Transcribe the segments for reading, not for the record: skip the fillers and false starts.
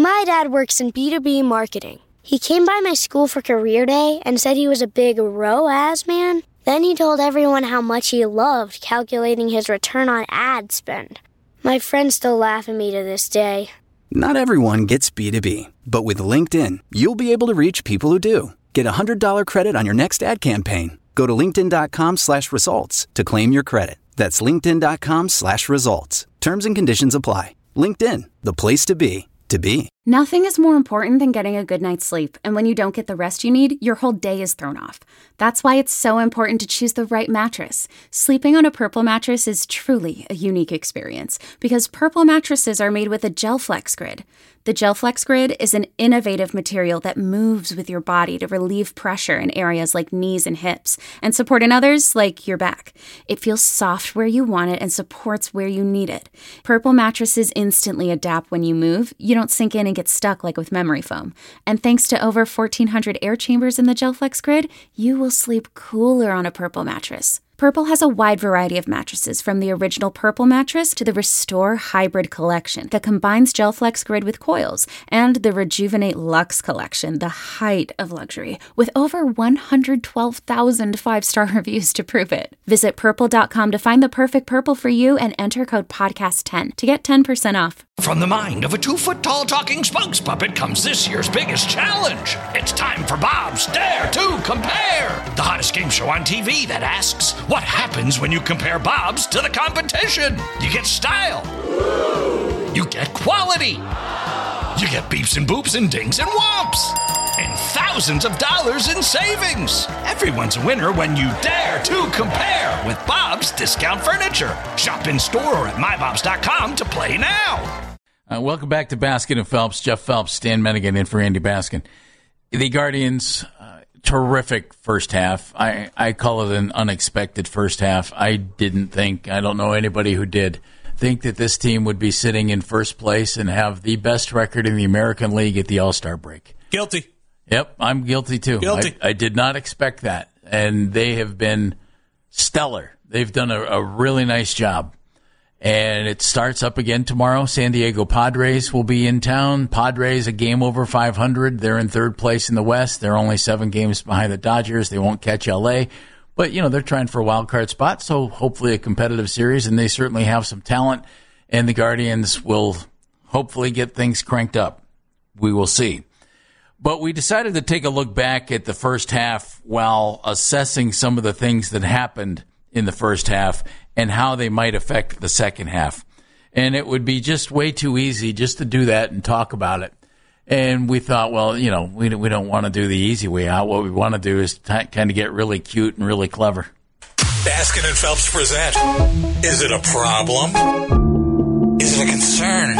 My dad works in B2B marketing. He came by my school for career day and said he was a big ROAS man. Then he told everyone how much he loved calculating his return on ad spend. My friends still laugh at me to this day. Not everyone gets B2B, but with LinkedIn, you'll be able to reach people who do. Get a $100 credit on your next ad campaign. Go to linkedin.com/results to claim your credit. That's linkedin.com/results. Terms and conditions apply. LinkedIn, the place to be, to be. Nothing is more important than getting a good night's sleep, and when you don't get the rest you need, your whole day is thrown off. That's why it's so important to choose the right mattress. Sleeping on a Purple mattress is truly a unique experience, because Purple mattresses are made with a GelFlex Grid. The GelFlex Grid is an innovative material that moves with your body to relieve pressure in areas like knees and hips, and support in others like your back. It feels soft where you want it and supports where you need it. Purple mattresses instantly adapt when you move. You don't sink in and get stuck like with memory foam. And thanks to over 1,400 air chambers in the GelFlex Grid, you will sleep cooler on a Purple mattress. Purple has a wide variety of mattresses, from the original Purple mattress to the Restore Hybrid collection that combines GelFlex Grid with coils, and the Rejuvenate Luxe collection, the height of luxury, with over 112,000 five-star reviews to prove it. Visit purple.com to find the perfect Purple for you and enter code podcast10 to get 10% off. From the mind of a 2-foot-tall talking spokes puppet comes this year's biggest challenge. It's time for Bob's Dare to Compare, the hottest game show on TV that asks, what happens when you compare Bob's to the competition? You get style. You get quality. You get beeps and boops and dings and whomps. And thousands of dollars in savings. Everyone's a winner when you dare to compare with Bob's Discount Furniture. Shop in store or at mybobs.com to play now. Welcome back to Baskin and Phelps. Jeff Phelps, Stan Menigan in for Andy Baskin. The Guardians, terrific first half. I call it an unexpected first half. I don't know anybody who did, think that this team would be sitting in first place and have the best record in the American League at the All-Star break. Guilty. Yep, I'm guilty too. Guilty. I did not expect that, and they have been stellar. They've done a really nice job. And it starts up again tomorrow. San Diego Padres will be in town. Padres, a game over 500. They're in third place in the West. They're only 7 games behind the Dodgers. They won't catch L.A., but, they're trying for a wild card spot, so hopefully a competitive series, and they certainly have some talent, and the Guardians will hopefully get things cranked up. We will see. But we decided to take a look back at the first half while assessing some of the things that happened in the first half and how they might affect the second half. And it would be just way too easy just to do that and talk about it. And we thought, well, we don't want to do the easy way out. What we want to do is kind of get really cute and really clever. Baskin and Phelps present. Is it a problem? Is it a concern?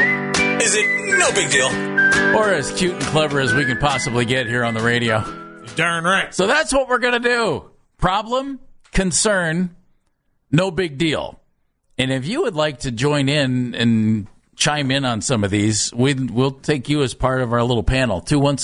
Is it no big deal? Or as cute and clever as we can possibly get here on the radio. You're darn right. So that's what we're going to do. Problem, concern, no big deal. And if you would like to join in and chime in on some of these, we'll take you as part of our little panel.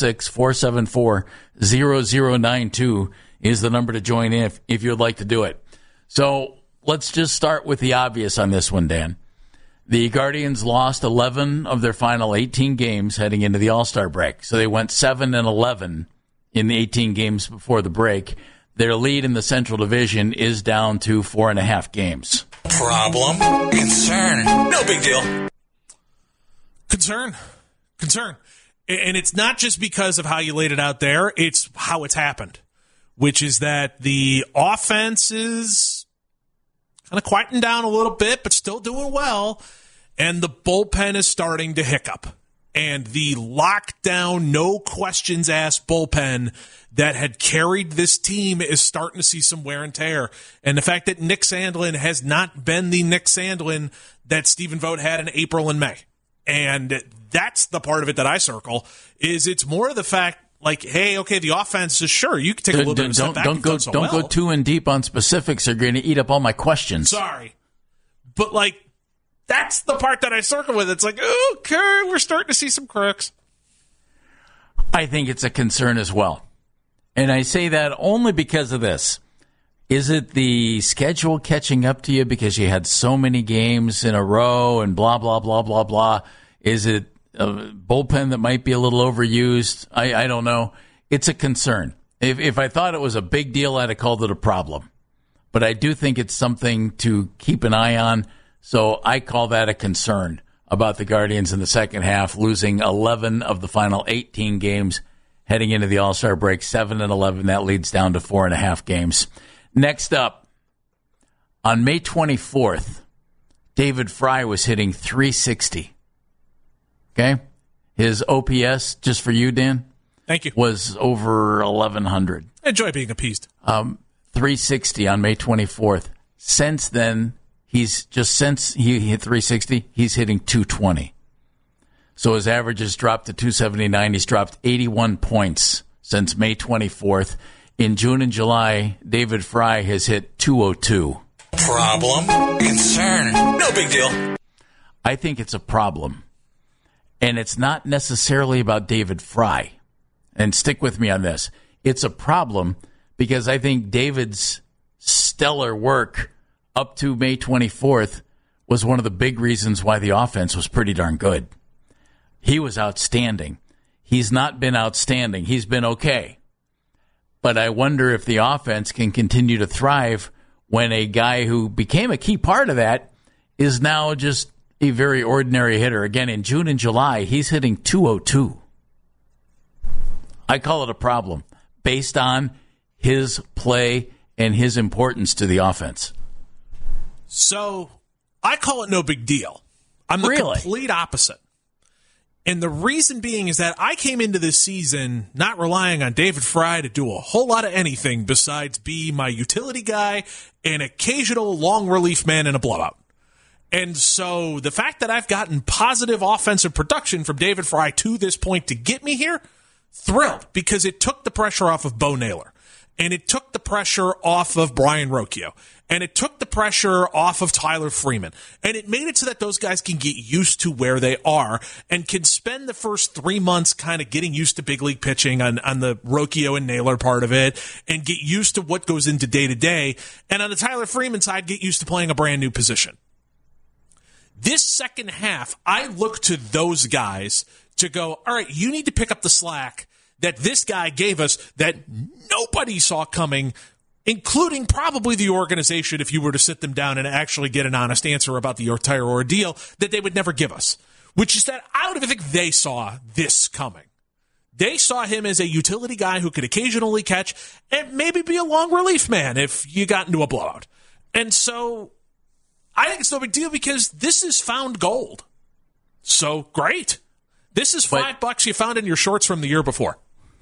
216-474-0092 is the number to join in if you'd like to do it. So let's just start with the obvious on this one, Dan. The Guardians lost 11 of their final 18 games heading into the All-Star break. So they went 7-11 in the 18 games before the break. Their lead in the Central Division is down to 4.5 games. Problem, concern, no big deal. Concern. And it's not just because of how you laid it out there, it's how it's happened, which is that the offense is kind of quieting down a little bit, but still doing well, and the bullpen is starting to hiccup. And the lockdown, no questions asked bullpen that had carried this team is starting to see some wear and tear. And the fact that Nick Sandlin has not been the Nick Sandlin that Stephen Vogt had in April and May. And that's the part of it that I circle, is it's more of the fact, like, hey, okay, the offense is sure, you can take a little bit of a step back. Don't go too in deep on specifics. They're going to eat up all my questions. Sorry. But, like, that's the part that I circle with. It's like, okay, we're starting to see some crooks. I think it's a concern as well. And I say that only because of this. Is it the schedule catching up to you because you had so many games in a row and blah, blah, blah, blah, blah? Is it bullpen that might be a little overused. I don't know. It's a concern. If I thought it was a big deal, I'd have called it a problem. But I do think it's something to keep an eye on. So I call that a concern about the Guardians in the second half, losing 11 of the final 18 games heading into the All-Star break, 7-11. That leads down to 4.5 games. Next up, on May 24th, David Fry was hitting .360. Okay? His OPS, just for you, Dan, thank you, was over 1,100. I enjoy being appeased. 360 on May 24th. Since then, since he hit 360, he's hitting 220. So his average has dropped to 279. He's dropped 81 points since May 24th. In June and July, David Fry has hit 202. Problem? Concern? No big deal. I think it's a problem. And it's not necessarily about David Fry. And stick with me on this. It's a problem because I think David's stellar work up to May 24th was one of the big reasons why the offense was pretty darn good. He was outstanding. He's not been outstanding. He's been okay. But I wonder if the offense can continue to thrive when a guy who became a key part of that is now just a very ordinary hitter. Again, in June and July, he's hitting 202. I call it a problem based on his play and his importance to the offense. So I call it no big deal. I'm the complete opposite. And the reason being is that I came into this season not relying on David Fry to do a whole lot of anything besides be my utility guy, an occasional long relief man in a blowout. And so the fact that I've gotten positive offensive production from David Fry to this point to get me here, thrilled, because it took the pressure off of Bo Naylor. And it took the pressure off of Brian Rocchio. And it took the pressure off of Tyler Freeman. And it made it so that those guys can get used to where they are and can spend the first 3 months kind of getting used to big league pitching on the Rocchio and Naylor part of it and get used to what goes into day to day. And on the Tyler Freeman side, get used to playing a brand new position. This second half, I look to those guys to go, all right, you need to pick up the slack that this guy gave us that nobody saw coming, including probably the organization, if you were to sit them down and actually get an honest answer about the entire ordeal, that they would never give us, which is that I don't even think they saw this coming. They saw him as a utility guy who could occasionally catch and maybe be a long relief man if you got into a blowout. And so I think it's no big deal because this is found gold. So great. This is $5 you found in your shorts from the year before.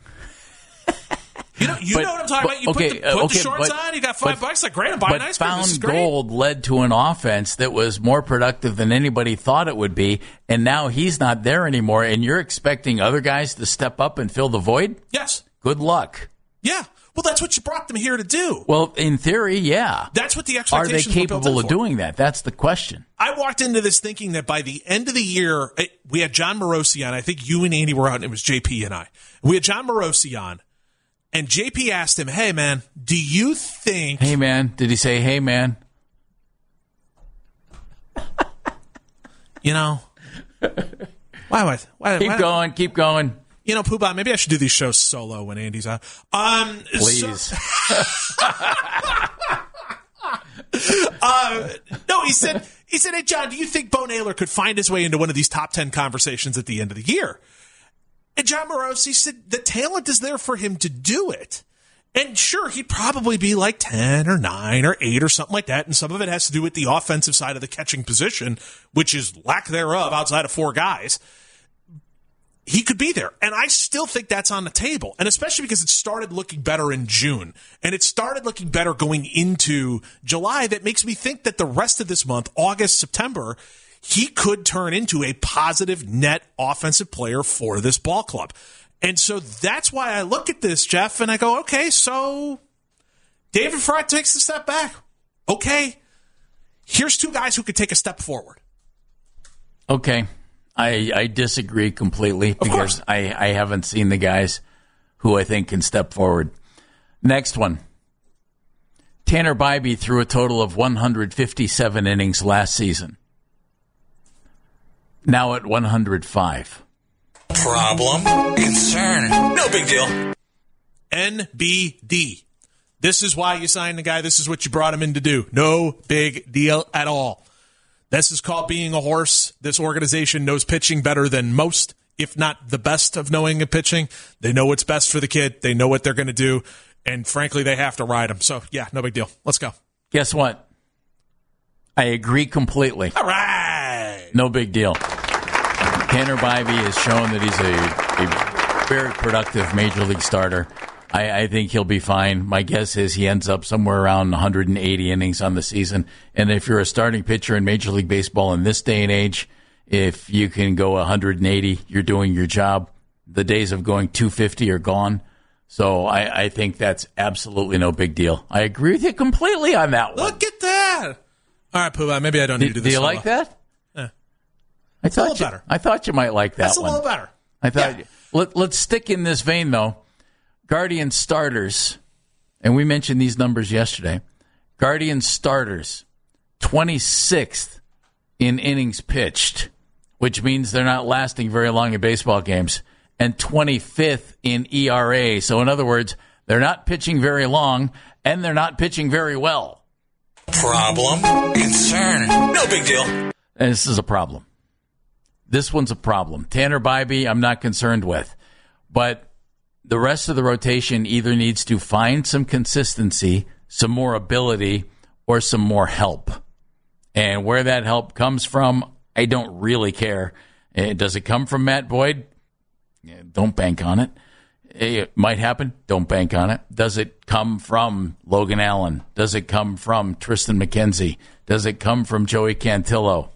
You know what I'm talking about? You put the shorts on, you got $5. Like, great, I'm buying ice cream. This is great. Found gold led to an offense that was more productive than anybody thought it would be, and now he's not there anymore, and you're expecting other guys to step up and fill the void? Yes. Good luck. Yeah. Well, that's what you brought them here to do. Well, in theory, yeah. That's what the expectations were. Are they capable of doing that? That's the question. I walked into this thinking that by the end of the year, we had John Morosi on. I think you and Andy were out, and it was JP and I. We had John Morosi on, and JP asked him, hey, man, do you think... Hey, man. Did he say, hey, man? You know, why Keep going. You know, Poobah, maybe I should do these shows solo when Andy's on. Please. No, he said, hey, John, do you think Bo Naylor could find his way into one of these top 10 conversations at the end of the year? And John Morosi said the talent is there for him to do it. And sure, he'd probably be like 10 or 9 or 8 or something like that. And some of it has to do with the offensive side of the catching position, which is lack thereof outside of 4 guys. He could be there. And I still think that's on the table. And especially because it started looking better in June. And it started looking better going into July. That makes me think that the rest of this month, August, September, he could turn into a positive net offensive player for this ball club. And so that's why I look at this, Jeff, and I go, okay, so David Fry takes a step back. Okay. Here's 2 guys who could take a step forward. Okay. I disagree completely because I haven't seen the guys who I think can step forward. Next one. Tanner Bybee threw a total of 157 innings last season. Now at 105. Problem, concern, no big deal. NBD. This is why you signed the guy. This is what you brought him in to do. No big deal at all. This is called being a horse. This organization knows pitching better than most, if not the best of knowing of pitching. They know what's best for the kid. They know what they're going to do. And frankly, they have to ride him. So, yeah, no big deal. Let's go. Guess what? I agree completely. All right. No big deal. Tanner Bybee has shown that he's a very productive Major League starter. I think he'll be fine. My guess is he ends up somewhere around 180 innings on the season. And if you're a starting pitcher in Major League Baseball in this day and age, if you can go 180, you're doing your job. The days of going 250 are gone. So I think that's absolutely no big deal. I agree with you completely on that one. Look at that. All right, Pooh, maybe I don't need to do this. Do you like that? Yeah. It's a little better. I thought you might like that That's one. a little better. I thought. Yeah. Let's stick in this vein, though. Guardian starters, and we mentioned these numbers yesterday. Guardian starters, 26th in innings pitched, which means they're not lasting very long in baseball games, and 25th in ERA. So, in other words, they're not pitching very long, and they're not pitching very well. Problem, concern, no big deal. And this is a problem. This one's a problem. Tanner Bybee, I'm not concerned with. But the rest of the rotation either needs to find some consistency, some more ability, or some more help. And where that help comes from, I don't really care. Does it come from Matt Boyd? Don't bank on it. It might happen. Don't bank on it. Does it come from Logan Allen? Does it come from Tristan McKenzie? Does it come from Joey Cantillo?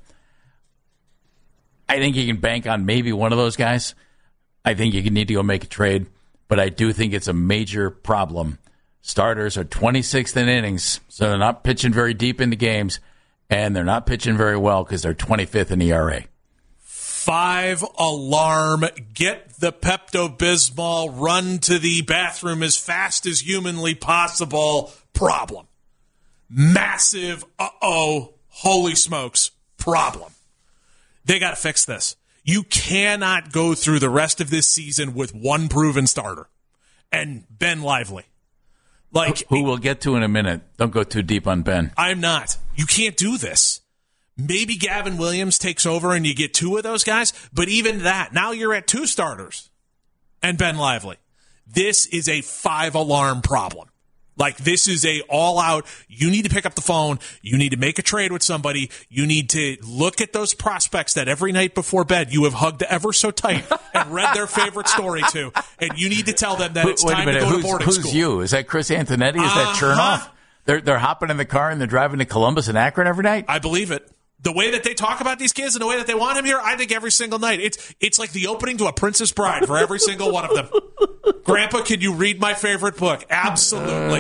I think you can bank on maybe one of those guys. I think you need to go make a trade, but I do think it's a major problem. Starters are 26th in innings, so they're not pitching very deep into games, and they're not pitching very well because they're 25th in ERA. 5 alarm, get the Pepto-Bismol, run to the bathroom as fast as humanly possible problem. Massive, holy smokes, problem. They got to fix this. You cannot go through the rest of this season with one proven starter and Ben Lively. Who we'll get to in a minute. Don't go too deep on Ben. I'm not. You can't do this. Maybe Gavin Williams takes over and you get 2 of those guys, but even that, now you're at 2 starters and Ben Lively. This is a 5-alarm problem. This is a all-out, you need to pick up the phone, you need to make a trade with somebody, you need to look at those prospects that every night before bed you have hugged ever so tight and read their favorite story to, and you need to tell them that it's time to go to boarding school. Who's you? Is that Chris Antonetti? Is that Chernoff? They're hopping in the car and they're driving to Columbus and Akron every night? I believe it. The way that they talk about these kids and the way that they want him here, I think every single night. It's like the opening to A Princess Bride for every single one of them. Grandpa, can you read my favorite book? Absolutely.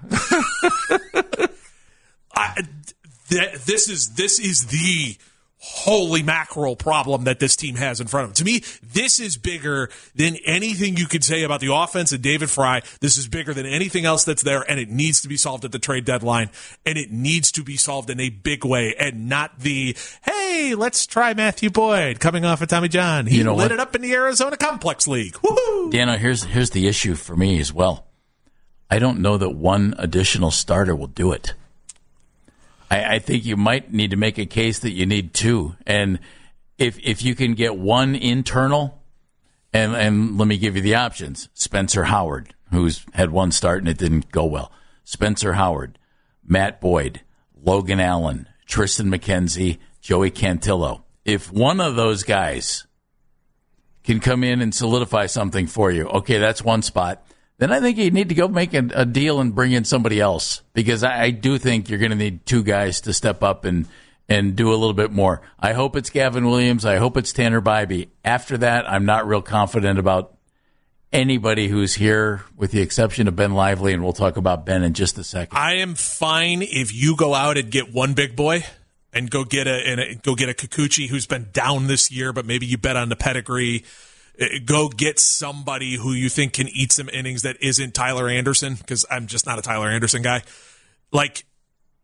This is the holy mackerel problem that this team has in front of them. To me, this is bigger than anything you could say about the offense and David Fry. This is bigger than anything else that's there, and it needs to be solved at the trade deadline, and it needs to be solved in a big way, and not the, hey, let's try Matthew Boyd coming off of Tommy John. He lit it up in the Arizona Complex League. Woohoo! Dano, here's the issue for me as well. I don't know that one additional starter will do it. I think you might need to make a case that you need 2. And if you can get one internal, and let me give you the options. Spencer Howard, who's had one start and it didn't go well. Spencer Howard, Matt Boyd, Logan Allen, Tristan McKenzie, Joey Cantillo. If one of those guys can come in and solidify something for you, okay, that's one spot. Then I think you need to go make a deal and bring in somebody else, because I do think you're going to need 2 guys to step up and do a little bit more. I hope it's Gavin Williams. I hope it's Tanner Bybee. After that, I'm not real confident about anybody who's here, with the exception of Ben Lively, and we'll talk about Ben in just a second. I am fine if you go out and get one big boy and go get a Kikuchi who's been down this year, but maybe you bet on the pedigree. Go get somebody who you think can eat some innings that isn't Tyler Anderson, because I'm just not a Tyler Anderson guy.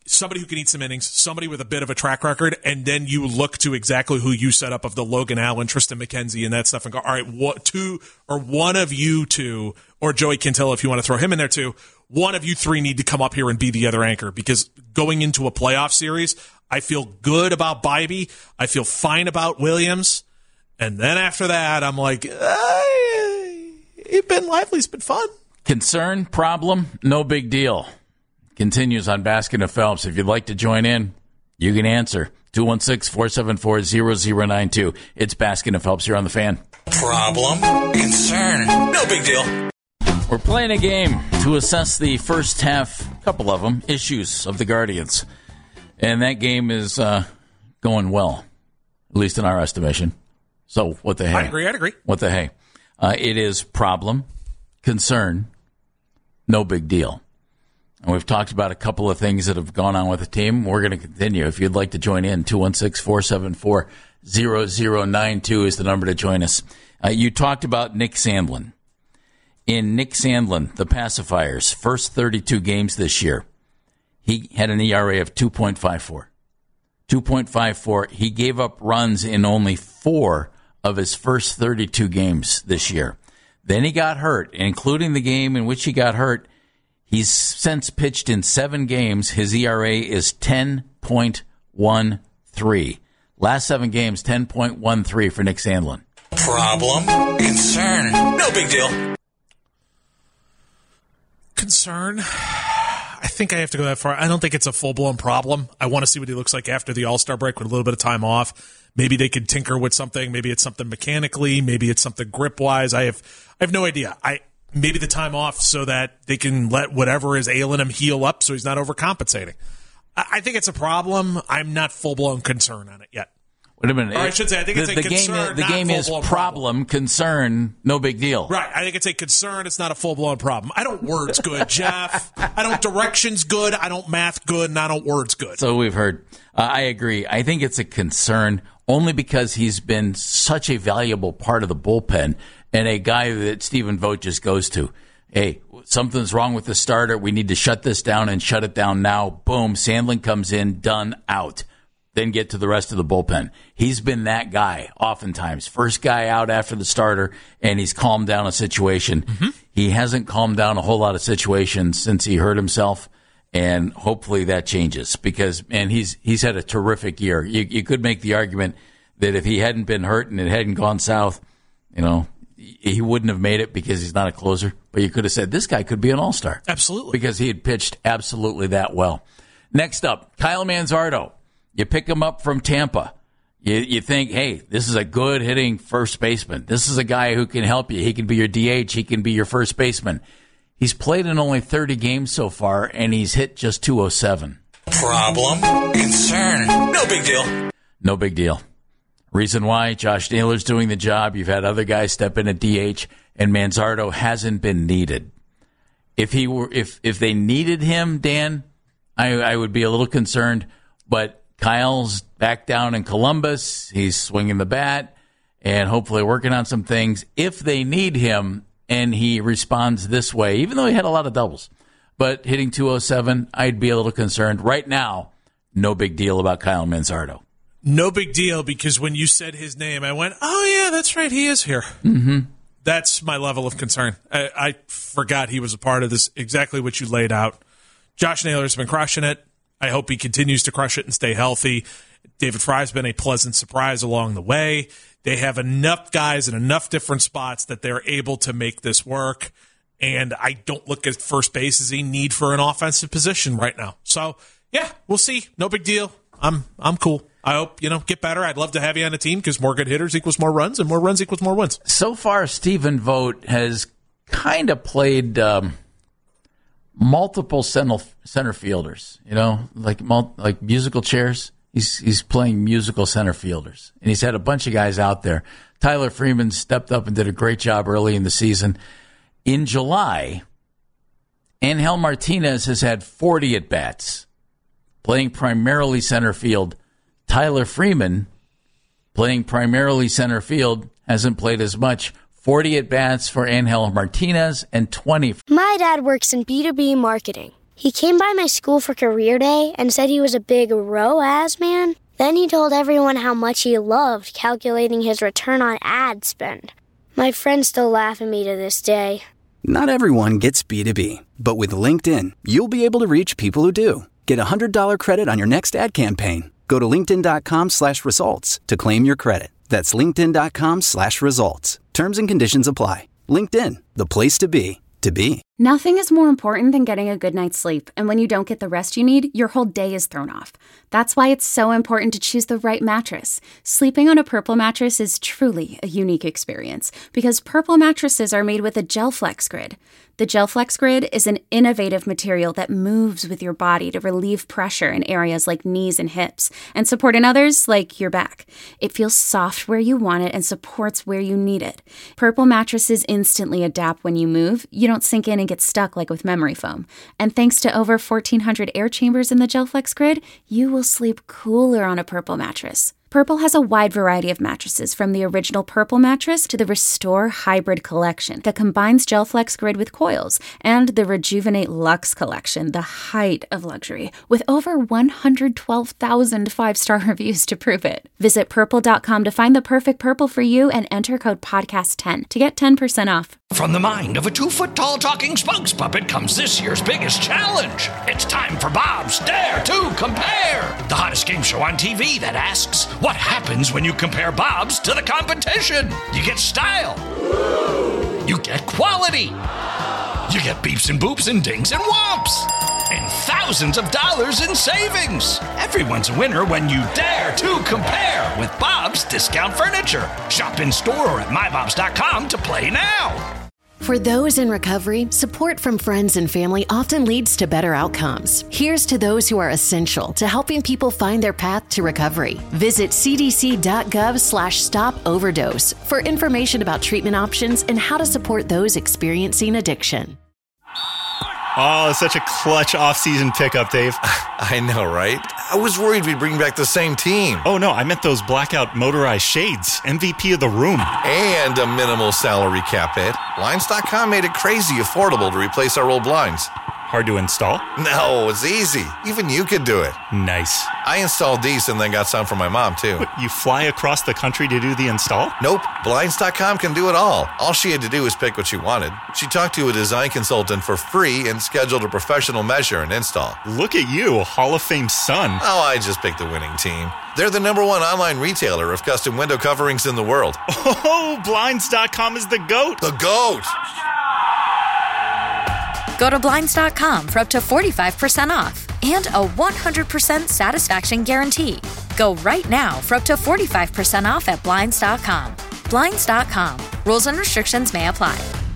somebody who can eat some innings, somebody with a bit of a track record, and then you look to exactly who you set up of the Logan Allen, Tristan McKenzie, and that stuff, and go, all right, one of you two, or Joey Quintilla, if you want to throw him in there too, one of you three need to come up here and be the other anchor, because going into a playoff series, I feel good about Bybee. I feel fine about Williams. And then after that, I'm like, it's been lively. It's been fun. Concern, problem, no big deal. Continues on Baskin and Phelps. If you'd like to join in, you can answer. 216-474-0092. It's Baskin and Phelps here on The Fan. Problem, concern, no big deal. We're playing a game to assess the first half, couple of them, issues of the Guardians. And that game is going well, at least in our estimation. So what the hey? I'd agree. What the hey? It is problem, concern, no big deal. And we've talked about a couple of things that have gone on with the team. We're going to continue. If you'd like to join in, 216-474-0092 is the number to join us. You talked about Nick Sandlin. In Nick Sandlin, the Pacifiers, first 32 games this year, he had an ERA of 2.54. 2.54. He gave up runs in only 4 of his first 32 games this year. Then he got hurt, including the game in which he got hurt. He's since pitched in 7 games. His ERA is 10.13. Last 7 games, 10.13 for Nick Sandlin. Problem, concern, no big deal. Concern, I think I have to go that far. I don't think it's a full-blown problem. I want to see what he looks like after the All-Star break with a little bit of time off. Maybe they could tinker with something. Maybe it's something mechanically. Maybe it's something grip-wise. I have no idea. Maybe the time off so that they can let whatever is ailing him heal up so he's not overcompensating. I think it's a problem. I'm not full-blown concerned on it yet. Wait a minute. Or I should say, I think it's a concern. The game is problem, concern, no big deal. Right. I think it's a concern. It's not a full-blown problem. I don't words good, Jeff. I don't directions good. I don't math good, and I don't words good. So we've heard. I agree. I think it's a concern only because he's been such a valuable part of the bullpen and a guy that Stephen Vogt just goes to. Hey, something's wrong with the starter. We need to shut this down and shut it down now. Boom. Sandlin comes in, done, out. Then get to the rest of the bullpen. He's been that guy oftentimes. First guy out after the starter, and he's calmed down a situation. Mm-hmm. He hasn't calmed down a whole lot of situations since he hurt himself, and hopefully that changes because, man, he's had a terrific year. You could make the argument that if he hadn't been hurt and it hadn't gone south, he wouldn't have made it because he's not a closer. But you could have said this guy could be an all-star. Absolutely. Because he had pitched absolutely that well. Next up, Kyle Manzardo. You pick him up from Tampa. You think, hey, this is a good hitting first baseman. This is a guy who can help you. He can be your DH. He can be your first baseman. He's played in only 30 games so far, and he's hit just 207. Problem, concern, no big deal. No big deal. Reason why? Josh Naylor's doing the job. You've had other guys step in at DH, and Manzardo hasn't been needed. If they needed him, Dan, I would be a little concerned, but Kyle's back down in Columbus. He's swinging the bat and hopefully working on some things. If they need him and he responds this way, even though he had a lot of doubles, but hitting 207, I'd be a little concerned. Right now, no big deal about Kyle Manzardo. No big deal because when you said his name, I went, oh, yeah, that's right. He is here. Mm-hmm. That's my level of concern. I forgot he was a part of this, exactly what you laid out. Josh Naylor's been crushing it. I hope he continues to crush it and stay healthy. David Fry's been a pleasant surprise along the way. They have enough guys in enough different spots that they're able to make this work. And I don't look at first base as a need for an offensive position right now. So, yeah, we'll see. No big deal. I'm cool. I hope, get better. I'd love to have you on the team because more good hitters equals more runs, and more runs equals more wins. So far, Stephen Vogt has kind of played multiple center fielders, like musical chairs. He's playing musical center fielders, and he's had a bunch of guys out there. Tyler Freeman stepped up and did a great job early in the season. In July, Angel Martinez has had 40 at-bats, playing primarily center field. Tyler Freeman, playing primarily center field, hasn't played as much. 40 at-bats for Angel Martinez and 20. My dad works in B2B marketing. He came by my school for career day and said he was a big ROAS man. Then he told everyone how much he loved calculating his return on ad spend. My friends still laugh at me to this day. Not everyone gets B2B, but with LinkedIn, you'll be able to reach people who do. Get a $100 credit on your next ad campaign. Go to linkedin.com/results to claim your credit. That's linkedin.com/results. Terms and conditions apply. LinkedIn, the place to be, to be. Nothing is more important than getting a good night's sleep, and when you don't get the rest you need, your whole day is thrown off. That's why it's so important to choose the right mattress. Sleeping on a Purple mattress is truly a unique experience because Purple mattresses are made with a GelFlex Grid. The GelFlex Grid is an innovative material that moves with your body to relieve pressure in areas like knees and hips and support in others like your back. It feels soft where you want it and supports where you need it. Purple mattresses instantly adapt when you move. You don't sink in and get stuck like with memory foam. And thanks to over 1,400 air chambers in the GelFlex Grid, you will sleep cooler on a Purple mattress. Purple has a wide variety of mattresses, from the original Purple mattress to the Restore Hybrid collection that combines GelFlex Grid with coils, and the Rejuvenate Luxe collection, the height of luxury, with over 112,000 five-star reviews to prove it. Visit purple.com to find the perfect Purple for you and enter code podcast10 to get 10% off. From the mind of a 2-foot-tall talking spokes puppet comes this year's biggest challenge. It's time for Bob's Dare to Compare, the hottest game show on TV that asks, what happens when you compare Bob's to the competition? You get style. You get quality. You get beeps and boops and dings and whomps. And thousands of dollars in savings. Everyone's a winner when you dare to compare with Bob's Discount Furniture. Shop in store or at mybobs.com to play now. For those in recovery, support from friends and family often leads to better outcomes. Here's to those who are essential to helping people find their path to recovery. Visit cdc.gov/stop-overdose for information about treatment options and how to support those experiencing addiction. Oh, such a clutch off-season pickup, Dave. I know, right? I was worried we'd bring back the same team. Oh, no, I meant those blackout motorized shades. MVP of the room. And a minimal salary cap hit. Blinds.com made it crazy affordable to replace our old blinds. Hard to install? No, it's easy. Even you could do it. Nice. I installed these and then got some for my mom, too. What, you fly across the country to do the install? Nope. Blinds.com can do it all. All she had to do was pick what she wanted. She talked to a design consultant for free and scheduled a professional measure and install. Look at you, Hall of Fame son. Oh, I just picked the winning team. They're the #1 online retailer of custom window coverings in the world. Oh, Blinds.com is the GOAT. The GOAT! Go to Blinds.com for up to 45% off and a 100% satisfaction guarantee. Go right now for up to 45% off at Blinds.com. Blinds.com. Rules and restrictions may apply.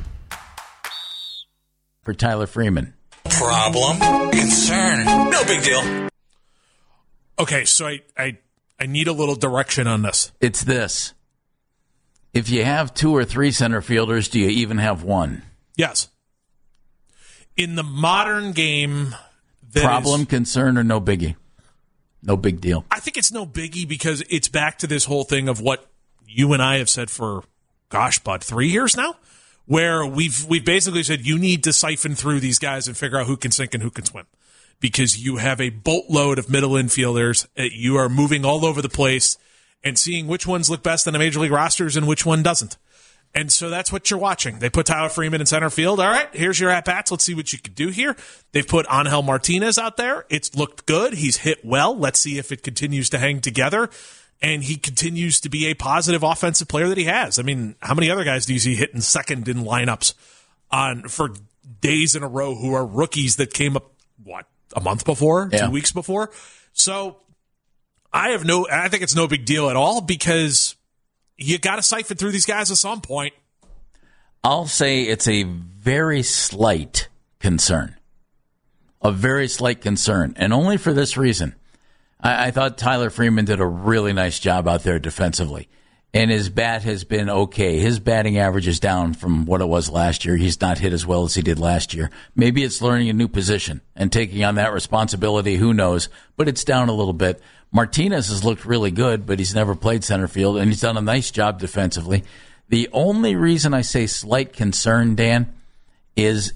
For Tyler Freeman. Problem? Concern? No big deal. Okay, so I need a little direction on this. It's this. If you have 2 or 3 center fielders, do you even have one? Yes. In the modern game, problem, concern, or no biggie? No big deal. I think it's no biggie because it's back to this whole thing of what you and I have said for, bud, 3 years now, where we've basically said you need to siphon through these guys and figure out who can sink and who can swim, because you have a boatload of middle infielders. You are moving all over the place and seeing which ones look best on the major league rosters and which one doesn't. And so that's what you're watching. They put Tyler Freeman in center field. All right, here's your at-bats. Let's see what you can do here. They've put Angel Martinez out there. It's looked good. He's hit well. Let's see if it continues to hang together. And he continues to be a positive offensive player that he has. I mean, how many other guys do you see hitting second in lineups for days in a row who are rookies that came up, a month before, 2 weeks before? So I think it's no big deal at all because you got to siphon through these guys at some point. I'll say it's a very slight concern. A very slight concern. And only for this reason. I thought Tyler Freeman did a really nice job out there defensively. And his bat has been okay. His batting average is down from what it was last year. He's not hit as well as he did last year. Maybe it's learning a new position and taking on that responsibility. Who knows? But it's down a little bit. Martinez has looked really good, but he's never played center field, and he's done a nice job defensively. The only reason I say slight concern, Dan, is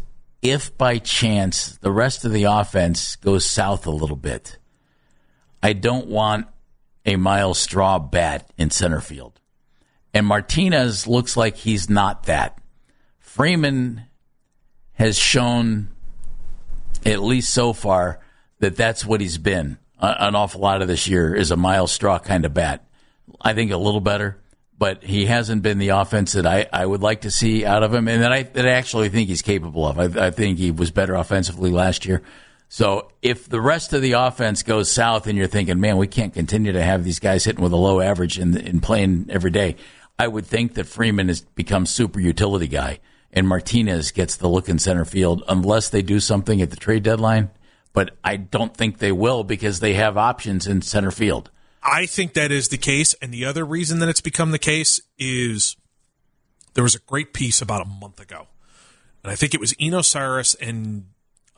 if by chance the rest of the offense goes south a little bit, I don't want a Miles Straw bat in center field. And Martinez looks like he's not that. Freeman has shown, at least so far, that that's what he's been an awful lot of this year, is a Miles Straw kind of bat. I think a little better, but he hasn't been the offense that I would like to see out of him, and that I actually think he's capable of. I think he was better offensively last year. So if the rest of the offense goes south and you're thinking, man, we can't continue to have these guys hitting with a low average and playing every day, I would think that Freeman has become super utility guy and Martinez gets the look in center field unless they do something at the trade deadline. But I don't think they will because they have options in center field. I think that is the case. And the other reason that it's become the case is there was a great piece about a month ago. And I think it was Eno Cyrus and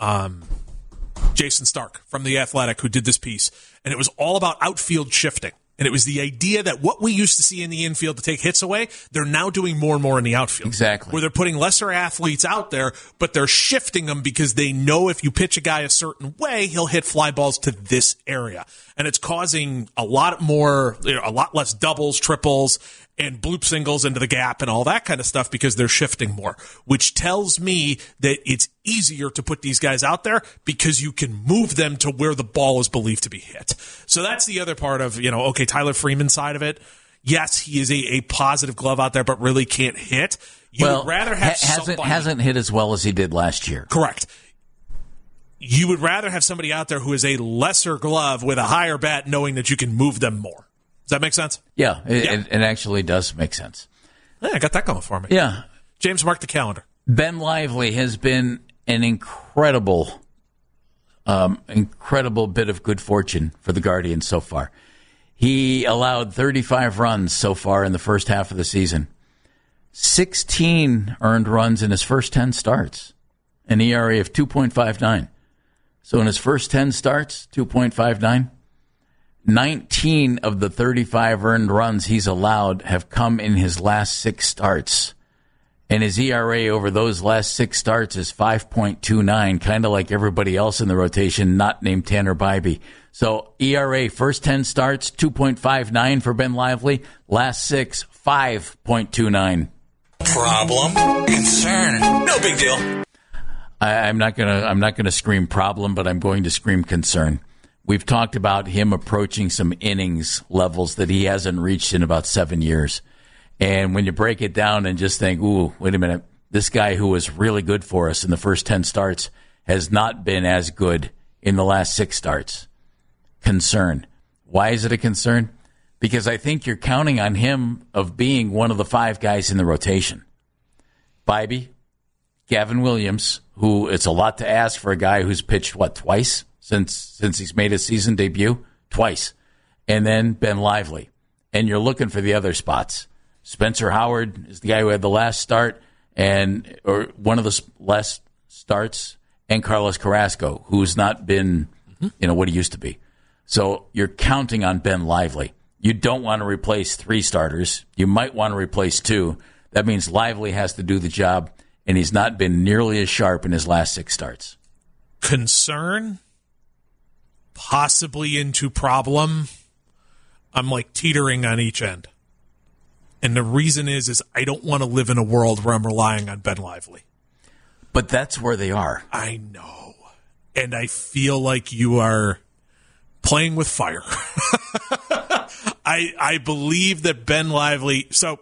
Jason Stark from The Athletic who did this piece. And it was all about outfield shifting. And it was the idea that what we used to see in the infield to take hits away, they're now doing more and more in the outfield. Exactly. Where they're putting lesser athletes out there, but they're shifting them because they know if you pitch a guy a certain way, he'll hit fly balls to this area. And it's causing a lot less doubles, triples, and bloop singles into the gap and all that kind of stuff because they're shifting more, which tells me that it's easier to put these guys out there because you can move them to where the ball is believed to be hit. So that's the other part of, okay, Tyler Freeman's side of it. Yes, he is a positive glove out there, but really can't hit. Would rather have hasn't hit as well as he did last year. Correct. You would rather have somebody out there who is a lesser glove with a higher bat knowing that you can move them more. Does that make sense? Yeah, it actually does make sense. Yeah, I got that going for me. Yeah. James, mark the calendar. Ben Lively has been an incredible bit of good fortune for the Guardians so far. He allowed 35 runs so far in the first half of the season. 16 earned runs in his first 10 starts. An ERA of 2.59. So in his first 10 starts, 2.59. 19 of the 35 earned runs he's allowed have come in his last 6 starts. And his ERA over those last 6 starts is 5.29, kind of like everybody else in the rotation, not named Tanner Bybee. So ERA, first 10 starts, 2.59 for Ben Lively. Last 6, 5.29. Problem, concern, no big deal. I'm not gonna scream problem, but I'm going to scream concern. We've talked about him approaching some innings levels that he hasn't reached in about 7 years. And when you break it down and just think, ooh, wait a minute, this guy who was really good for us in the first 10 starts has not been as good in the last 6 starts. Concern. Why is it a concern? Because I think you're counting on him of being one of the 5 guys in the rotation. Bybee, Gavin Williams, who it's a lot to ask for a guy who's pitched, twice? Since he's made his season debut? Twice. And then Ben Lively. And you're looking for the other spots. Spencer Howard is the guy who had the last start or one of the last starts, and Carlos Carrasco, who's not been, what he used to be. So you're counting on Ben Lively. You don't want to replace 3 starters. You might want to replace 2. That means Lively has to do the job, and he's not been nearly as sharp in his last 6 starts. Concern? Possibly into problem. I'm teetering on each end. And the reason is I don't want to live in a world where I'm relying on Ben Lively. But that's where they are. I know. And I feel like you are playing with fire. I believe that Ben Lively... So,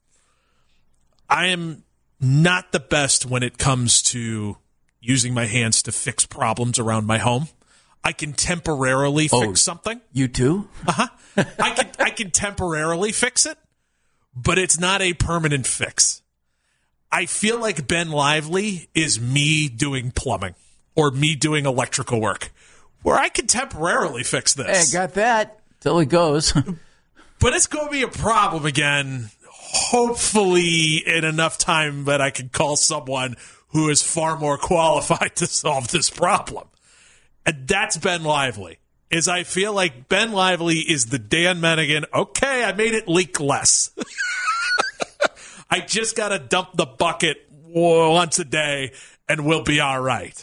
I am not the best when it comes to using my hands to fix problems around my home. I can temporarily fix something. You too? Uh-huh. I can temporarily fix it, but it's not a permanent fix. I feel like Ben Lively is me doing plumbing or me doing electrical work, where I can temporarily fix this. Hey, got that. Till it goes. But it's going to be a problem again, hopefully in enough time that I can call someone who is far more qualified to solve this problem. And that's Ben Lively. I feel like Ben Lively is the Dan Mennigan, okay, I made it leak less. I just got to dump the bucket once a day, and we'll be all right.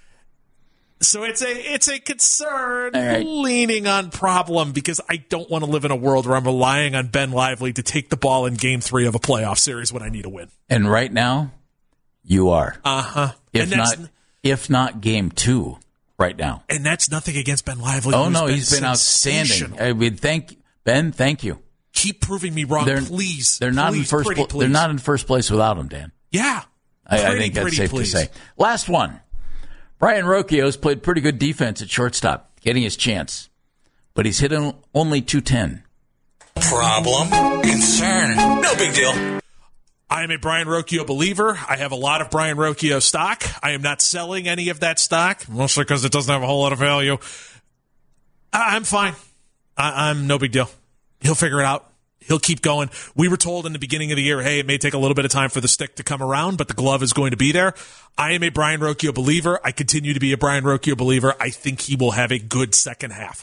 So it's a concern leaning on problem because I don't want to live in a world where I'm relying on Ben Lively to take the ball in Game 3 of a playoff series when I need a win. And right now, you are. Uh-huh. If not Game 2 right now. And that's nothing against Ben Lively. Oh, no, he's been outstanding. I mean, Ben, thank you. Keep proving me wrong, please. They're not in first place. They're not in first place without him, Dan. Yeah. I think that's safe to say. Last one. Brian Rocchio's played pretty good defense at shortstop, getting his chance. But he's hit only .210. Problem? Concern? No big deal. I am a Brian Rocchio believer. I have a lot of Brian Rocchio stock. I am not selling any of that stock, mostly because it doesn't have a whole lot of value. I'm fine. I'm no big deal. He'll figure it out. He'll keep going. We were told in the beginning of the year, hey, it may take a little bit of time for the stick to come around, but the glove is going to be there. I am a Brian Rocchio believer. I continue to be a Brian Rocchio believer. I think he will have a good second half.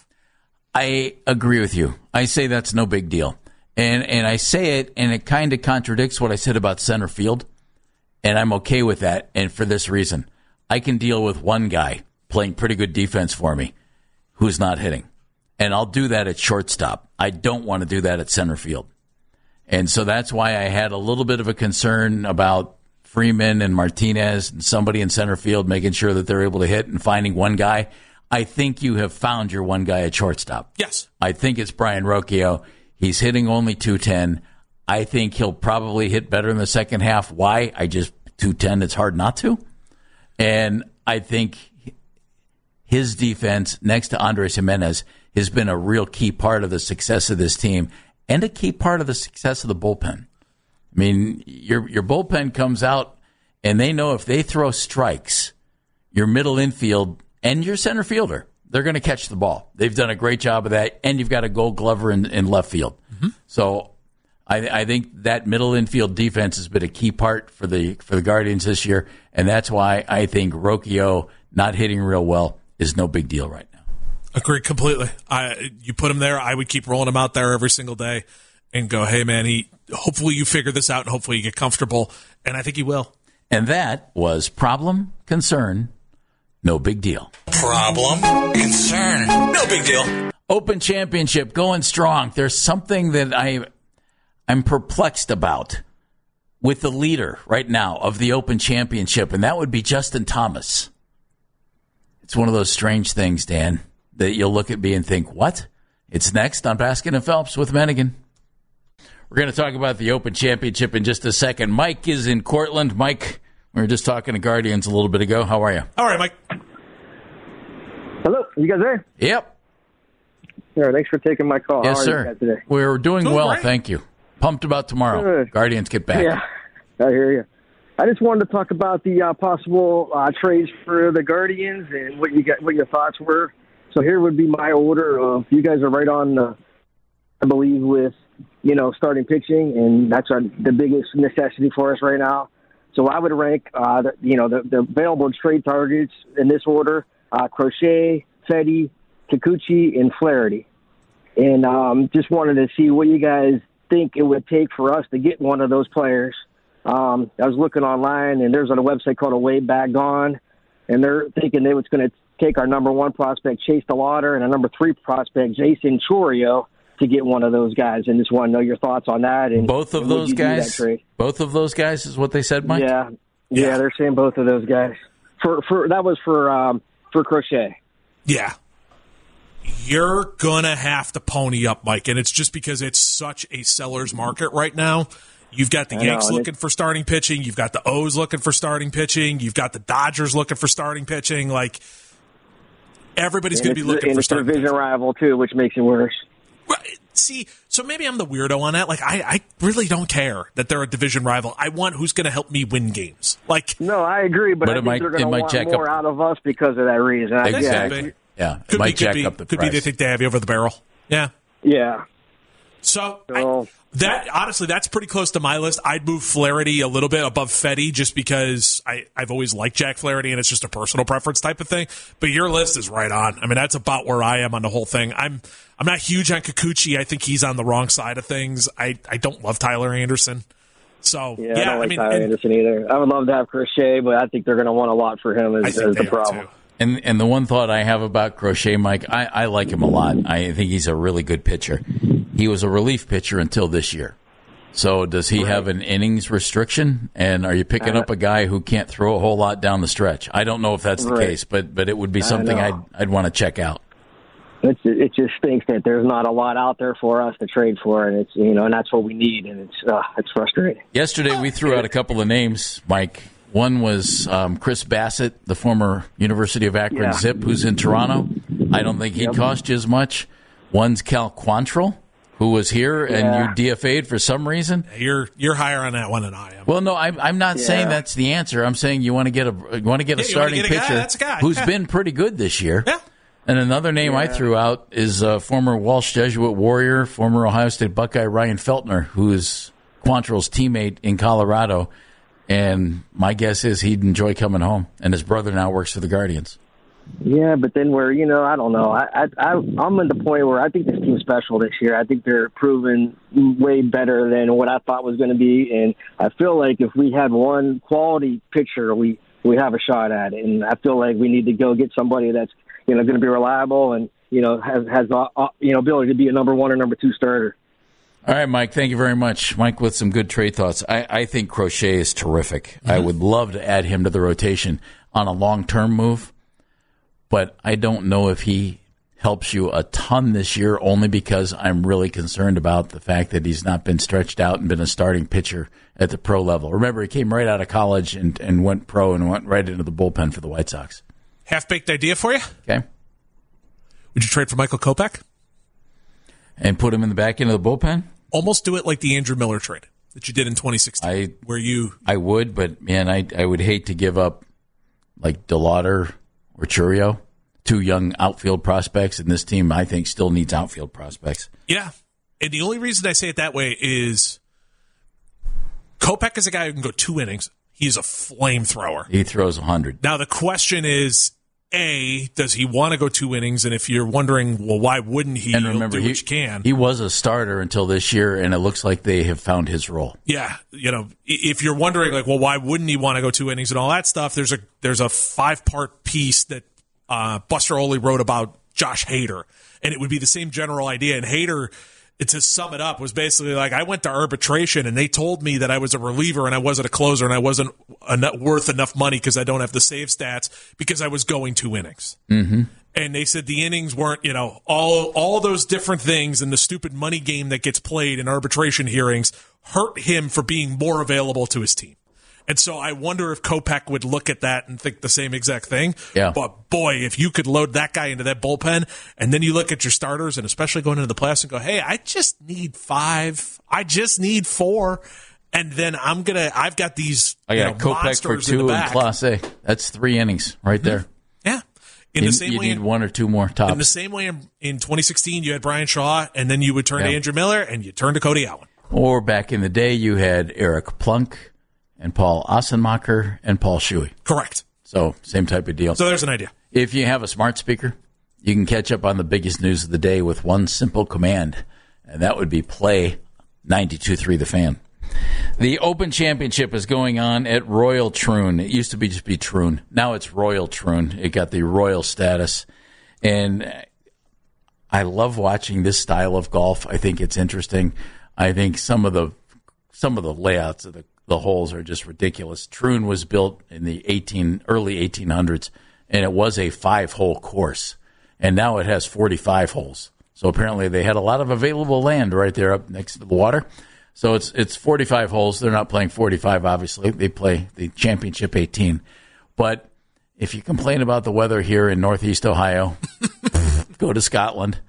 I agree with you. I say that's no big deal. And I say it, and it kind of contradicts what I said about center field, and I'm okay with that, and for this reason. I can deal with one guy playing pretty good defense for me who's not hitting. And I'll do that at shortstop. I don't want to do that at center field. And so that's why I had a little bit of a concern about Freeman and Martinez and somebody in center field making sure that they're able to hit and finding one guy. I think you have found your one guy at shortstop. Yes. I think it's Brian Rocchio. He's hitting only .210. I think he'll probably hit better in the second half. Why? .210, it's hard not to. And I think his defense next to Andres Jimenez has been a real key part of the success of this team and a key part of the success of the bullpen. I mean, your bullpen comes out, and they know if they throw strikes, your middle infield and your center fielder, they're going to catch the ball. They've done a great job of that, and you've got a Gold Glover in left field. Mm-hmm. So I think that middle infield defense has been a key part for the Guardians this year, and that's why I think Rocchio not hitting real well is no big deal right now. Agreed completely. You put him there, I would keep rolling him out there every single day and go, hey, man, hopefully you figure this out and hopefully you get comfortable, and I think he will. And that was Problem, Concern, No Big Deal. Problem, concern, no big deal. Open Championship going strong. There's something that I'm perplexed about with the leader right now of the Open Championship, and that would be Justin Thomas. It's one of those strange things, Dan, that you'll look at me and think, what? It's next on Baskin and Phelps with Mennigan. We're going to talk about the Open Championship in just a second. Mike is in Cortland. Mike, we were just talking to Guardians a little bit ago. How are you? All right, Mike. Hello. You guys there? Yep. Yeah, thanks for taking my call. Yes, How are sir. you guys today? We're doing well, great. thank you. Pumped about tomorrow. Good. Guardians get back. Yeah, I hear you. I just wanted to talk about the possible trades for the Guardians and what your thoughts were. So here would be my order. You guys are right on, I believe, with starting pitching, and that's the biggest necessity for us right now. So I would rank the available trade targets in this order: Crochet, Fedde, Kikuchi, and Flaherty. And just wanted to see what you guys think it would take for us to get one of those players. I was looking online, and there's a website called Away Back Gone, and they're thinking they was going to take our number 1 prospect, Chase DeLauder, and our number 3 prospect, Jason Chourio, to get one of those guys. And just want to know your thoughts on that. And both of those guys. Both of those guys is what they said, Mike. Yeah, they're saying both of those guys. That was for Crochet. Yeah. You're going to have to pony up, Mike, and it's just because it's such a seller's market right now. You've got the Yanks looking for starting pitching. You've got the O's looking for starting pitching. You've got the Dodgers looking for starting pitching. Like, everybody's going to be looking for starting pitching. It's a division rival, too, which makes it worse. Right. See, so maybe I'm the weirdo on that. Like, I really don't care that they're a division rival. I want who's going to help me win games. Like, no, I agree, but I think they're going to want more out of us because of that reason. Exactly. Yeah, it might jack up the price. Could be they think they have you over the barrel. Yeah. Yeah. So honestly, that's pretty close to my list. I'd move Flaherty a little bit above Fedde just because I've always liked Jack Flaherty, and it's just a personal preference type of thing. But your list is right on. I mean, that's about where I am on the whole thing. I'm not huge on Kikuchi. I think he's on the wrong side of things. I don't love Tyler Anderson. So, I don't like Tyler Anderson either. I would love to have Crochet, but I think they're going to want a lot for him as the problem. And the one thought I have about Crochet, Mike, I like him a lot. I think he's a really good pitcher. He was a relief pitcher until this year. So does he have an innings restriction? And are you picking up a guy who can't throw a whole lot down the stretch? I don't know if that's the case, but it would be something I'd want to check out. It just stinks that there's not a lot out there for us to trade for, and it's and that's what we need, and it's frustrating. Yesterday we threw out a couple of names, Mike. One was Chris Bassett, the former University of Akron Zip, who's in Toronto. I don't think he'd cost you as much. One's Cal Quantrill, who was here and you DFA'd for some reason. You're higher on that one than I am. Well, no, I'm not saying that's the answer. I'm saying you want to get a starting pitcher who's been pretty good this year. Yeah. And another name I threw out is former Walsh Jesuit Warrior, former Ohio State Buckeye Ryan Feltner, who is Quantrill's teammate in Colorado. And my guess is he'd enjoy coming home. And his brother now works for the Guardians. Yeah, but then I don't know. I'm at the point where I think this team's special this year. I think they're proven way better than what I thought was going to be. And I feel like if we had one quality pitcher, we have a shot at it. And I feel like we need to go get somebody that's going to be reliable and has ability to be a number one or number two starter. All right, Mike, thank you very much. Mike with some good trade thoughts. I think Crochet is terrific. I would love to add him to the rotation on a long-term move, but I don't know if he helps you a ton this year only because I'm really concerned about the fact that he's not been stretched out and been a starting pitcher at the pro level. Remember, he came right out of college and went pro and went right into the bullpen for the White Sox. Half-baked idea for you? Okay. Would you trade for Michael Kopech? And put him in the back end of the bullpen? Almost do it like the Andrew Miller trade that you did in 2016. I would, but, man, I would hate to give up, like, DeLauder or Churio, two young outfield prospects, and this team, I think, still needs outfield prospects. Yeah, and the only reason I say it that way is Kopech is a guy who can go 2 innings. He's a flamethrower. He throws 100. Now, the question is, does he want to go 2 innings? And if you're wondering, well, why wouldn't he? And remember, do what you can. He was a starter until this year, and it looks like they have found his role. Yeah, if you're wondering, like, well, why wouldn't he want to go 2 innings and all that stuff? There's a 5-part piece that Buster Olney wrote about Josh Hader, and it would be the same general idea. And Hader, to sum it up, was basically like, I went to arbitration and they told me that I was a reliever and I wasn't a closer and I wasn't worth enough money because I don't have the save stats because I was going 2 innings. Mm-hmm. And they said the innings weren't, all those different things and the stupid money game that gets played in arbitration hearings hurt him for being more available to his team. And so I wonder if Kopech would look at that and think the same exact thing. Yeah. But, boy, if you could load that guy into that bullpen, and then you look at your starters, and especially going into the playoffs and go, hey, I just need 5. I just need 4. And then I've got these Kopech for 2 in Class A. That's 3 innings right there. Yeah. You need 1 or 2 more tops. In the same way in 2016, you had Brian Shaw, and then you would turn to Andrew Miller, and you turn to Cody Allen. Or back in the day, you had Eric Plunk and Paul Ossenmacher and Paul Shuey. Correct. So, same type of deal. So there's an idea. If you have a smart speaker, you can catch up on the biggest news of the day with one simple command, and that would be play 92.3 The Fan. The Open Championship is going on at Royal Troon. It used to just be Troon. Now it's Royal Troon. It got the royal status. And I love watching this style of golf. I think it's interesting. I think some of the layouts of the holes are just ridiculous. Troon was built in the early 1800s, and it was a 5-hole course. And now it has 45 holes. So apparently they had a lot of available land right there up next to the water. So it's 45 holes. They're not playing 45, obviously. They play the championship 18. But if you complain about the weather here in Northeast Ohio, go to Scotland.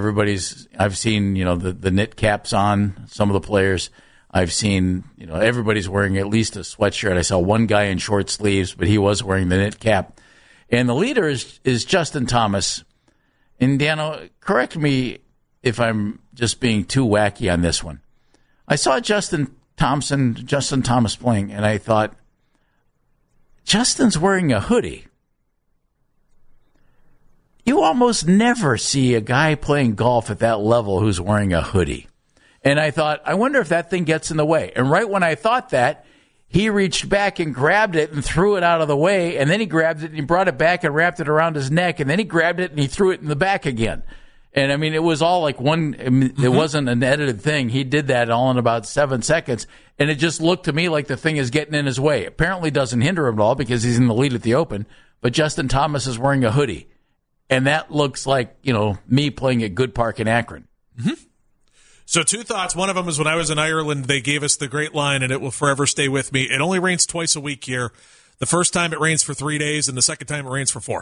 I've seen, the knit caps on some of the players. I've seen, everybody's wearing at least a sweatshirt. I saw one guy in short sleeves, but he was wearing the knit cap. And the leader is Justin Thomas. And, Dan, correct me if I'm just being too wacky on this one. I saw Justin Thomas playing, and I thought, Justin's wearing a hoodie. You almost never see a guy playing golf at that level who's wearing a hoodie. And I thought, I wonder if that thing gets in the way. And right when I thought that, he reached back and grabbed it and threw it out of the way. And then he grabbed it and he brought it back and wrapped it around his neck. And then he grabbed it and he threw it in the back again. And I mean, it was all like one, it wasn't an edited thing. He did that all in about 7 seconds. And it just looked to me like the thing is getting in his way. Apparently doesn't hinder him at all because he's in the lead at the Open. But Justin Thomas is wearing a hoodie. And that looks like, me playing at Good Park in Akron. Mm-hmm. So 2 thoughts. One of them is when I was in Ireland, they gave us the great line, and it will forever stay with me. It only rains twice a week here. The first time it rains for 3 days, and the second time it rains for 4.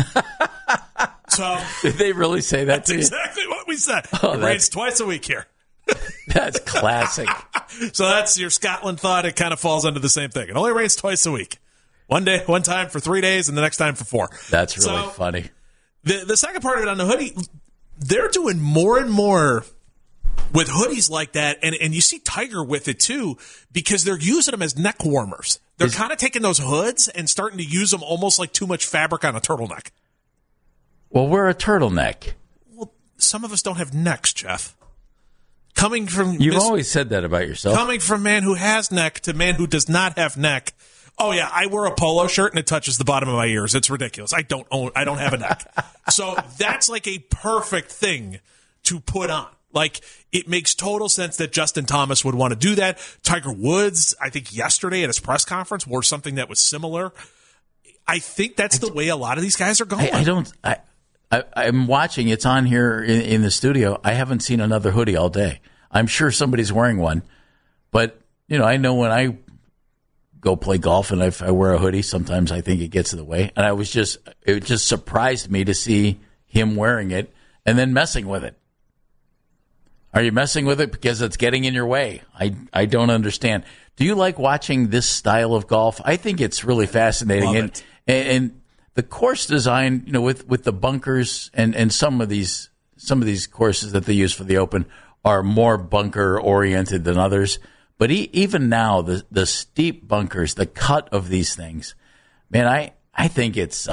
So did they really say that to you? That's exactly what we said. It rains twice a week here. That's classic. So that's your Scotland thought. It kind of falls under the same thing. It only rains twice a week. One time for 3 days, and the next time for 4. That's really funny. The second part of it on the hoodie, they're doing more and more with hoodies like that, and you see Tiger with it too, because they're using them as neck warmers. They're kind of taking those hoods and starting to use them almost like too much fabric on a turtleneck. Well, we're a turtleneck. Well, some of us don't have necks, Jeff. Coming from You've always said that about yourself. Coming from man who has neck to man who does not have neck. Oh yeah, I wear a polo shirt and it touches the bottom of my ears. It's ridiculous. I don't have a neck. So that's like a perfect thing to put on. Like, it makes total sense that Justin Thomas would want to do that. Tiger Woods, I think yesterday at his press conference, wore something that was similar. I think that's the way a lot of these guys are going. I'm watching. It's on here in the studio. I haven't seen another hoodie all day. I'm sure somebody's wearing one. But, I know when I go play golf and I wear a hoodie, sometimes I think it gets in the way. And it just surprised me to see him wearing it and then messing with it. Are you messing with it because it's getting in your way? I don't understand. Do you like watching this style of golf? I think it's really fascinating. And the course design, with the bunkers and some of these courses that they use for the Open are more bunker oriented than others. But even now, the steep bunkers, the cut of these things, man, I think it's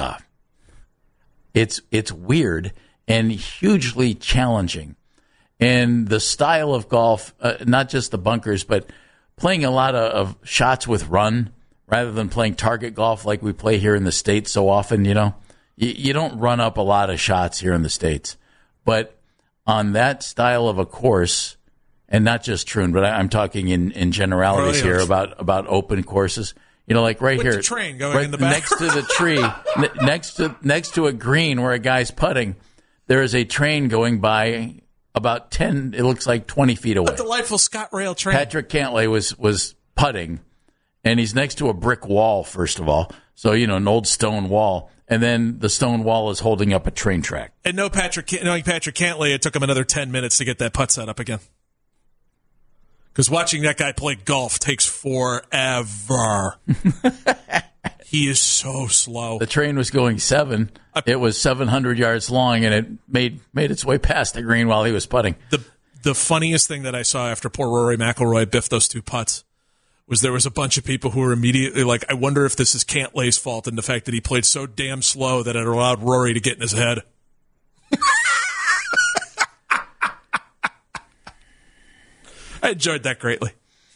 weird and hugely challenging. And the style of golf, not just the bunkers, but playing a lot of shots with run rather than playing target golf like we play here in the States so often, You don't run up a lot of shots here in the States. But on that style of a course, and not just Troon, but I'm talking in generalities here about open courses. Like right with here, the train going in the back. next to the tree, next to a green where a guy's putting, there is a train going by about 10, it looks like 20 feet away. A delightful ScotRail train. Patrick Cantlay was putting, and he's next to a brick wall, first of all. So, an old stone wall. And then the stone wall is holding up a train track. And knowing Patrick Cantlay, it took him another 10 minutes to get that putt set up again. Because watching that guy play golf takes forever. He is so slow. The train was going 7. It was 700 yards long, and it made its way past the green while he was putting. The funniest thing that I saw after poor Rory McIlroy biffed those 2 putts was there was a bunch of people who were immediately like, I wonder if this is Cantlay's fault and the fact that he played so damn slow that it allowed Rory to get in his head. I enjoyed that greatly.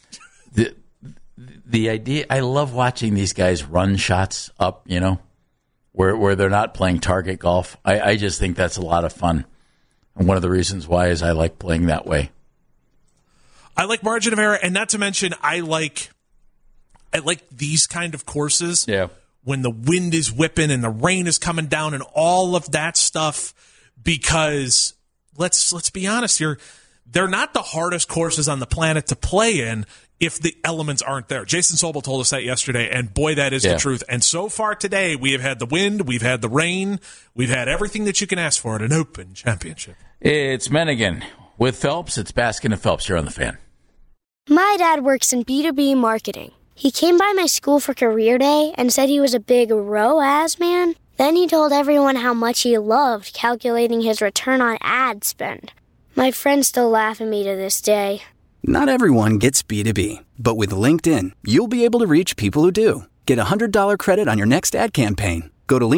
The idea, I love watching these guys run shots up, where they're not playing target golf. I just think that's a lot of fun. And one of the reasons why is I like playing that way. I like margin of error, and not to mention I like these kind of courses. Yeah. When the wind is whipping and the rain is coming down and all of that stuff, because let's be honest here, they're not the hardest courses on the planet to play in if the elements aren't there. Jason Sobel told us that yesterday, and boy, that is the truth. And so far today, we have had the wind, we've had the rain, we've had everything that you can ask for at an Open Championship. It's Mennigan with Phelps. It's Baskin and Phelps here on The Fan. My dad works in B2B marketing. He came by my school for career day and said he was a big ROAS man. Then he told everyone how much he loved calculating his return on ad spend. My friends still laugh at me to this day. Not everyone gets B2B, but with LinkedIn, you'll be able to reach people who do. Get a $100 credit on your next ad campaign. Go to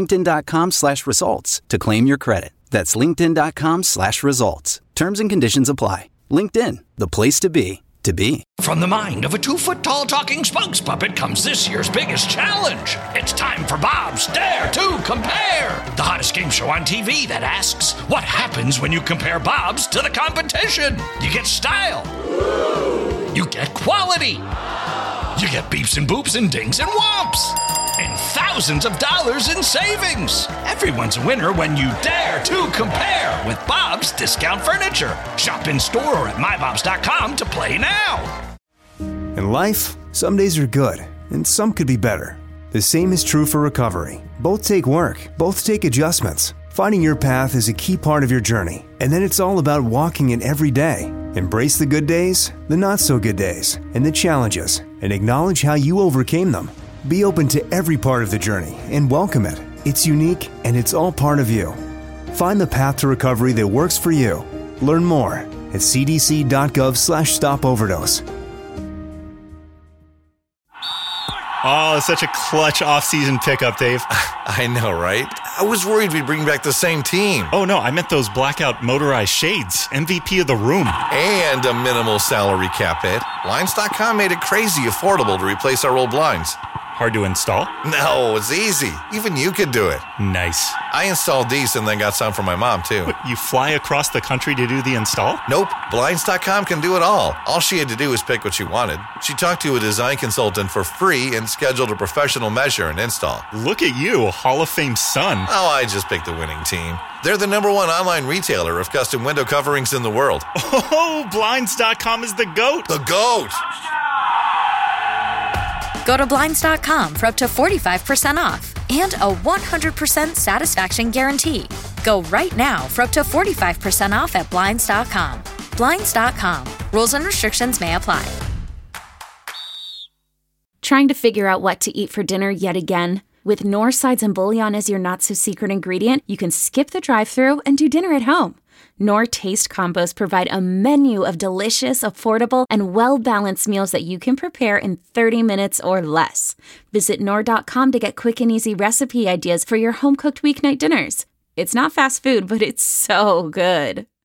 linkedin.com/results to claim your credit. That's linkedin.com/results. Terms and conditions apply. LinkedIn, the place to be, to be. From the mind of a 2-foot-tall talking spokes puppet comes this year's biggest challenge. It's time for Bob's Dare to Compare, the hottest game show on TV that asks, what happens when you compare Bob's to the competition? You get style. You get quality. You get beeps and boops and dings and whomps. And thousands of dollars in savings. Everyone's a winner when you dare to compare with Bob's Discount Furniture. Shop in store or at mybobs.com to play now. In life, some days are good, and some could be better. The same is true for recovery. Both take work, both take adjustments. Finding your path is a key part of your journey, and then it's all about walking it every day. Embrace the good days, the not so good days, and the challenges, and acknowledge how you overcame them. Be open to every part of the journey and welcome it. It's unique and it's all part of you. Find the path to recovery that works for you. Learn more at cdc.gov/stopoverdose. Oh, such a clutch off-season pickup, Dave. I know, right? I was worried we'd bring back the same team. Oh, no, I meant those blackout motorized shades. MVP of the room. And a minimal salary cap hit. Blinds.com made it crazy affordable to replace our old blinds. Hard to install? No, it's easy. Even you could do it. Nice. I installed these and then got some for my mom, too. What, you fly across the country to do the install? Nope. Blinds.com can do it all. All she had to do was pick what she wanted. She talked to a design consultant for free and scheduled a professional measure and install. Look at you, Hall of Fame son. Oh, I just picked the winning team. They're the #1 online retailer of custom window coverings in the world. Oh, Blinds.com is the GOAT. The GOAT! Go to Blinds.com for up to 45% off and a 100% satisfaction guarantee. Go right now for up to 45% off at Blinds.com. Blinds.com. Rules and restrictions may apply. Trying to figure out what to eat for dinner yet again? With Knorr sides and bouillon as your not-so-secret ingredient, you can skip the drive-thru and do dinner at home. Knorr Taste Combos provide a menu of delicious, affordable, and well-balanced meals that you can prepare in 30 minutes or less. Visit Knorr.com to get quick and easy recipe ideas for your home-cooked weeknight dinners. It's not fast food, but it's so good.